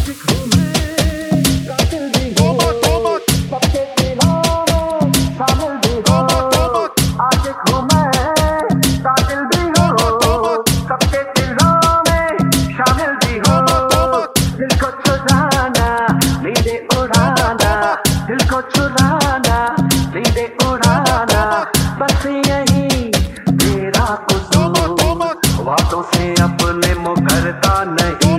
बातों से अपने मुकरता नहीं,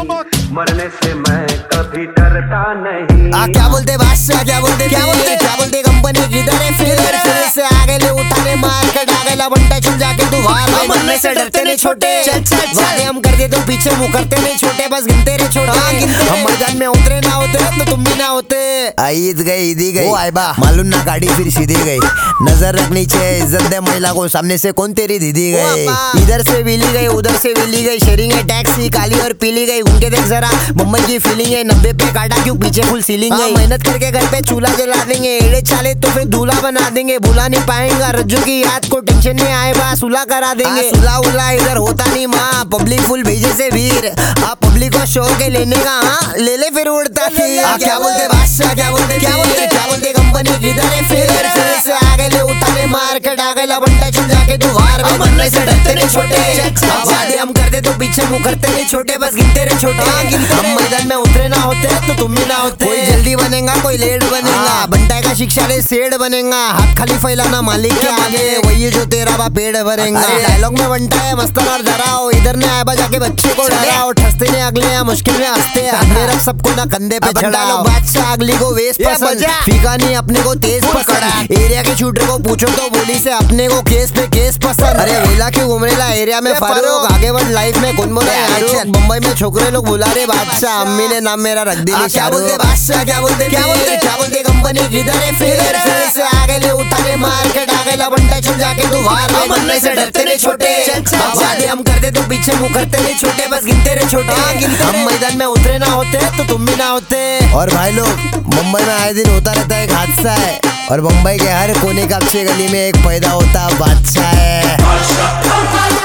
मरने से मैं कभी डरता नहीं। क्या बोलते बादशाह, क्या बोलते कंपनी किधर है? फिर से आगे ले उठाने मार कर डागेला बंटा चुन जाके तू वार मरने से डरते नहीं छोटे, वादे हम करते तो पीछे मुकरते नहीं छोटे, बस गिनते रहे छोटे। हम मैदान में उतरे ना होते तो तुम भी ना होते। ईद गई ईदी गई आइबा मालूम ना गाड़ी फिर सीधी गई, नजर रखनी चाहिए इज्जत दे महिला को, सामने से कौन तेरी दीदी गई, इधर से विली गई उधर से विली गई, शेयरिंग है टैक्सी काली और पीली गई, उनके देख जरा मुंबई की फीलिंग है, 90 पे काटा क्यों पीछे फुल सीलिंग है, मेहनत करके घर पे चूल्हा जला देंगे, एड़े चाले तो फिर दूल्हा बना देंगे, भूला नहीं पाएंगा रज्जू की याद को, टेंशन में आए बा सुला करा देंगे, सुला उला इधर होता नहीं माँ, पब्लिक फुल भेजे से वीर, आप पब्लिक को शौक है लेने का, हाँ ले ले फिर उड़ता फिर। क्या बोलते बादशाह, क्या बोलते कंपनी किधर है? फिर से आगे ले उठाने मार के डागेला बंटा चुन जाके तू वार मरने से डरते नहीं छोटे, वादे हम करते तो पीछे मुकरते नहीं छोटे, बस गिनते रहे छोटे। हम मैदान में उतरे ना होते तो तुम भी ना होते, कोई जल्दी बनेगा कोई लेट बनेगा, बंटा का शिक्षा ले सेठ बनेगा, हाथ खाली फैलाना मालिक के आगे, वही जो तेरा बा पेड़ भरेगा। डायलॉग में बनता है मस्तन और डराओ, इधर ने आए जाके बच्चे को डराओ, ठसते ने अगले यहाँ मुश्किल में हंसते, अगले रख सबको ना कंधे पे चढ़ाओ, बादशाह अगली को वेस्ट पसंद, फीका नहीं अपने को तेज पसंद, एरिया के शूटर को पूछो तो बोली से अपने को केस पे केस पसंद, अरे वेला क्यों घूमरेला एरिया में फारूक, आगे बढ़ लाइफ में कौन बोले यार, मुंबई में छोकरे लोग बुला रहे बादशाह, अम्मी ने नाम मेरा रख दिया। क्या बोलते बादशाह, क्या बोलते कंपनी किधर है? फिर से आगे ले उठाने मार के डागेला बंटा चुन जाके तू वार मरने से डरते नहीं छोटे, वादे हम करते तो पीछे मुकरते नहीं छोटे, बस गिनते रहे छोटे। हम मैदान में उतरे ना होते तो तुम भी ना होते। और भाई लोग मुंबई में आए दिन होता रहता है एक हादसा है, और मुंबई के हर कोने का अच्छे गली में एक पैदा होता बादशाह है।